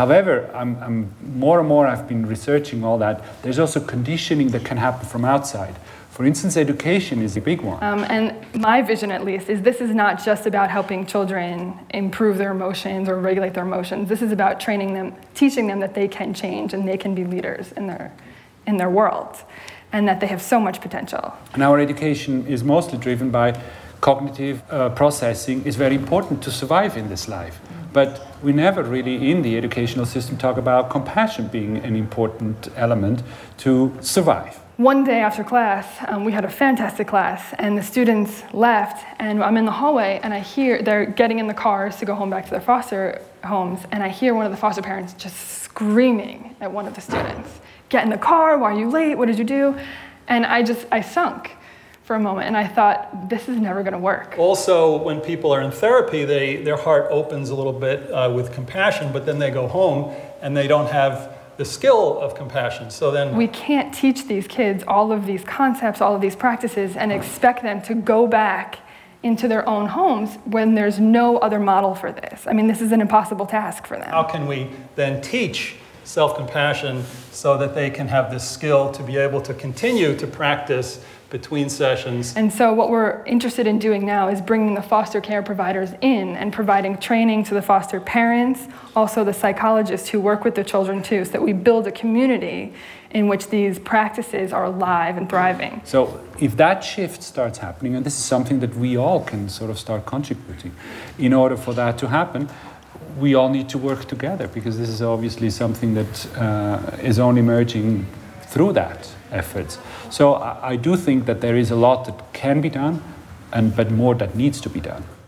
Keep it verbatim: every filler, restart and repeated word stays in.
However, I'm, I'm more and more I've been researching all that. There's also conditioning that can happen from outside. For instance, education is a big one. Um, and my vision, at least, is this is not just about helping children improve their emotions or regulate their emotions. This is about training them, teaching them that they can change and they can be leaders in their, in their world, and that they have so much potential. And our education is mostly driven by cognitive uh, processing is very important to survive in this life. But we never really in the educational system talk about compassion being an important element to survive. One day after class, um, we had a fantastic class, and the students left, and I'm in the hallway, and I hear they're getting in the cars to go home back to their foster homes, and I hear one of the foster parents just screaming at one of the students, "Get in the car, why are you late, what did you do?" And I just, I sunk for a moment, and I thought, this is never gonna work. Also, when people are in therapy, they, their heart opens a little bit uh, with compassion, but then they go home and they don't have the skill of compassion. So then we can't teach these kids all of these concepts, all of these practices, and expect them to go back into their own homes when there's no other model for this. I mean, this is an impossible task for them. How can we then teach self-compassion so that they can have this skill to be able to continue to practice between sessions? And so what we're interested in doing now is bringing the foster care providers in and providing training to the foster parents, also the psychologists who work with the children too, so that we build a community in which these practices are alive and thriving. So if that shift starts happening, and this is something that we all can sort of start contributing, in order for that to happen, we all need to work together, because this is obviously something that uh, is only emerging through that efforts. So I, I do think that there is a lot that can be done, and but more that needs to be done.